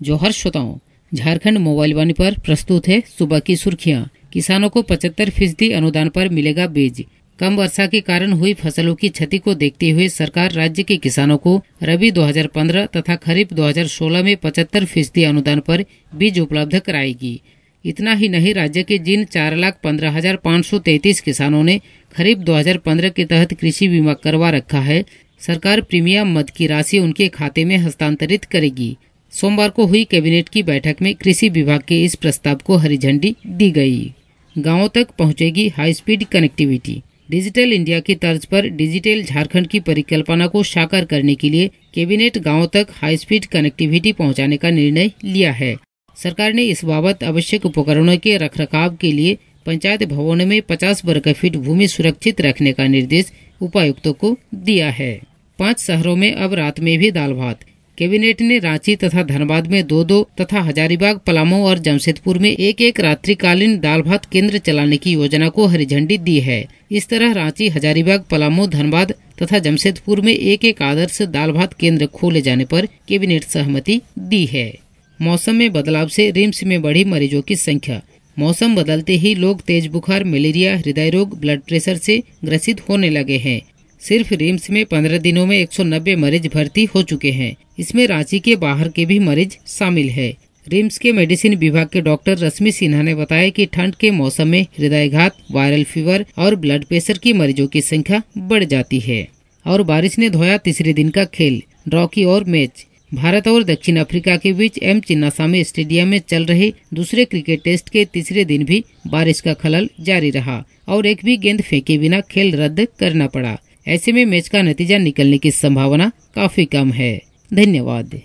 जोहर श्रोताओं, झारखंड मोबाइल वाणी पर प्रस्तुत है सुबह की सुर्खियां। किसानों को 75% अनुदान पर मिलेगा बीज। कम वर्षा के कारण हुई फसलों की क्षति को देखते हुए सरकार राज्य के किसानों को रबी 2015 तथा खरीफ 2016 में 75% अनुदान पर बीज उपलब्ध कराएगी। इतना ही नहीं, राज्य के जिन 4,15,533 किसानों ने खरीफ 2015 के तहत कृषि बीमा करवा रखा है, सरकार प्रीमियम मद की राशि उनके खाते में हस्तांतरित करेगी। सोमवार को हुई कैबिनेट की बैठक में कृषि विभाग के इस प्रस्ताव को हरी झंडी दी गई। गांवों तक पहुंचेगी high speed connectivity. Digital India की तर्ज पर डिजिटल झारखंड की परिकल्पना को साकार करने के लिए कैबिनेट गांवों तक हाई स्पीड कनेक्टिविटी पहुंचाने का निर्णय लिया है। सरकार ने इस बाबत आवश्यक उपकरणों के रखरखाव के लिए पंचायत भवनों में 50 वर्ग फीट भूमि सुरक्षित रखने का निर्देश उपायुक्तों को दिया है। 5 शहरों में अब रात में भी दाल भात। कैबिनेट ने रांची तथा धनबाद में 2-2 तथा हजारीबाग, पलामू और जमशेदपुर में 1-1 रात्रिकालीन दाल भात केंद्र चलाने की योजना को हरी झंडी दी है। इस तरह रांची, हजारीबाग, पलामू, धनबाद तथा जमशेदपुर में 1-1 आदर्श दाल भात केंद्र खोले जाने पर कैबिनेट सहमति दी है। मौसम में बदलाव से रिम्स में बढ़ी मरीजों की संख्या। मौसम बदलते ही लोग तेज बुखार, मलेरिया, हृदय रोग, ब्लड प्रेशर से ग्रसित होने लगे हैं। सिर्फ रिम्स में 15 दिनों में 190 मरीज भर्ती हो चुके हैं। इसमें रांची के बाहर के भी मरीज शामिल है। रिम्स के मेडिसिन विभाग के डॉक्टर रश्मि सिन्हा ने बताया कि ठंड के मौसम में हृदयघात, वायरल फीवर और ब्लड प्रेशर की मरीजों की संख्या बढ़ जाती है। और बारिश ने धोया तीसरे दिन का खेल। ड्रॉ की और मैच। भारत और दक्षिण अफ्रीका के बीच एम चिन्नास्वामी स्टेडियम में चल रहे दूसरे क्रिकेट टेस्ट के तीसरे दिन भी बारिश का खलल जारी रहा और एक भी गेंद फेंके बिना खेल रद्द करना पड़ा। ऐसे में मैच का नतीजा निकलने की संभावना काफी कम है। धन्यवाद।